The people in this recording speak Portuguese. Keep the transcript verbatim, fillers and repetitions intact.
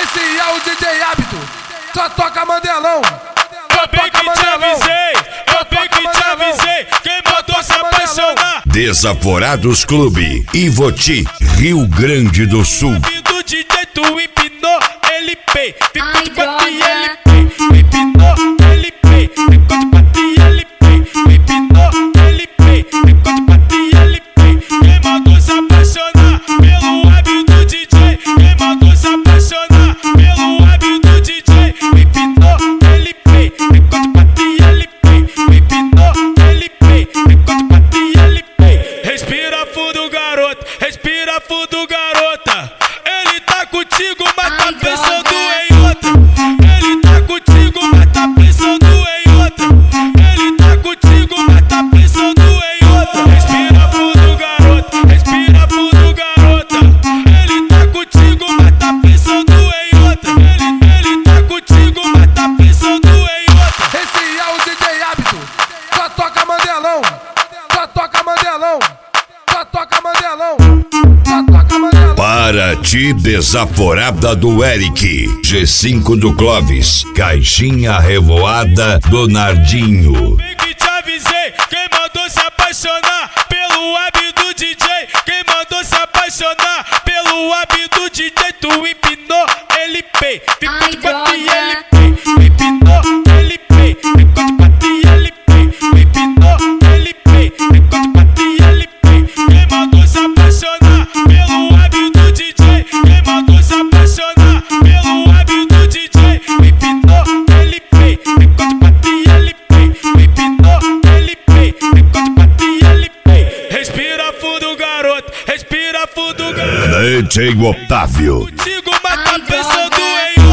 Esse é o D J Hábito, só toca Mandelão. Eu bem que te avisei, eu bem que te avisei, quem mandou se apaixonar? Desaforados Clube, Ivoti, Rio Grande do Sul. Do D J tu empinou, ele pei, ficou de quatro e ele pei, empinou, ele pei, ficou de quatro e ele pei, empinou, ele pei, ficou de quatro e ele pei. Quem mandou se apaixonar pelo hábito do D J? Quem mandou se apaixonar pelo hábito do D J? Empinou, ele pei, ficou de quatro e ele pei, empinou, ele pei, ficou de quatro e ele pei. Respira fundo, garoto, respira fundo, garota. Ele tá contigo, mas tá pensando em outra. Ele tá contigo, mas tá pensando em outra. Ele tá contigo, mas tá pensando em outra. Respira fundo, garota, respira fundo, garota. Ele tá contigo, mas tá pensando em outra. Ele, ele tá contigo, mas tá pensando em outra. Esse é o D J Hábito, só toca Mandelão. Só toca Mandelão. Só toca Mandelão. Só toca Mandelão. Paraty Desaforada do Eric, G cinco do Clóvis, Caixinha Revoada do Nardinho. Bem que te avisei, quem mandou se apaixonar pelo hábito do D J? Quem mandou se apaixonar pelo hábito do D J? Tu empinou, ele pei, ficou de quatro e ele pei, empinou, ele pei, ficou de quatro e ele pei, empinou, ele pei, ficou de quatro e ele pei. Quem mandou se apaixonar pelo hábito do D J? Quem mandou se apaixonar pelo hábito do D J? Empinou, ele pei, ficou de quatro e ele pei, empinou, ele pei, ficou de quatro e ele pei. Respira fundo, garoto, respira fundo, garoto. D J Otávio. Contigo, mas tá pensando em